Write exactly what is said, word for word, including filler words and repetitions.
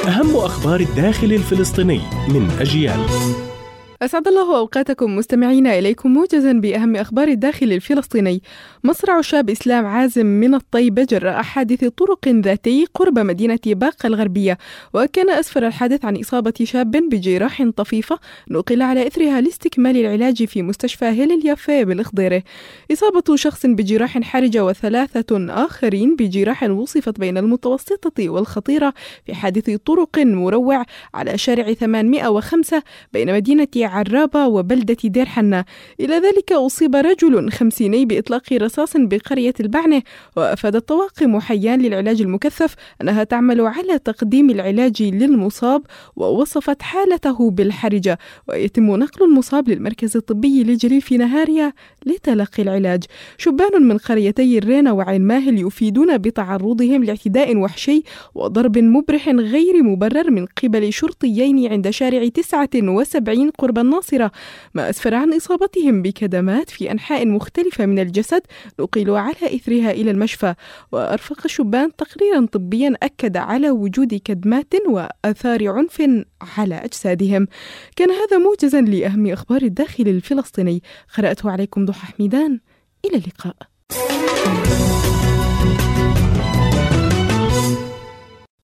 أهم أخبار الداخل الفلسطيني من أجيال. أسعد الله أوقاتكم مستمعين، إليكم موجزا بأهم أخبار الداخل الفلسطيني. مصرع شاب إسلام عازم من الطيبة جراء حادث طرق ذاتي قرب مدينة باقة الغربية، وكان أسفر الحادث عن إصابة شاب بجراح طفيفة نقل على إثرها لاستكمال العلاج في مستشفى هيل اليافا بالخضيرة. إصابة شخص بجراح حرجة وثلاثة آخرين بجراح وصفت بين المتوسطة والخطيرة في حادث طرق مروع على شارع ثمانمائة وخمسة بين مدينة عرابة وبلدة دير حنا. إلى ذلك أصيب رجل خمسيني بإطلاق رصاص بقرية البعنة، وأفاد الطواقم حيان للعلاج المكثف أنها تعمل على تقديم العلاج للمصاب، ووصفت حالته بالحرجة، ويتم نقل المصاب للمركز الطبي لجليل في نهاريا لتلقي العلاج. شبان من قريتي الرينا وعين ماهل يفيدون بتعرضهم لاعتداء وحشي وضرب مبرح غير مبرر من قبل شرطيين عند شارع تسعة وسبعين قرب الناصرة، ما أسفر عن إصابتهم بكدمات في أنحاء مختلفة من الجسد نقلوا على إثرها إلى المشفى. وأرفق الشبان تقريرا طبيا أكد على وجود كدمات وآثار عنف على أجسادهم. كان هذا موجزا لأهم أخبار الداخل الفلسطيني، قرأته عليكم ضحى حميدان. إلى اللقاء.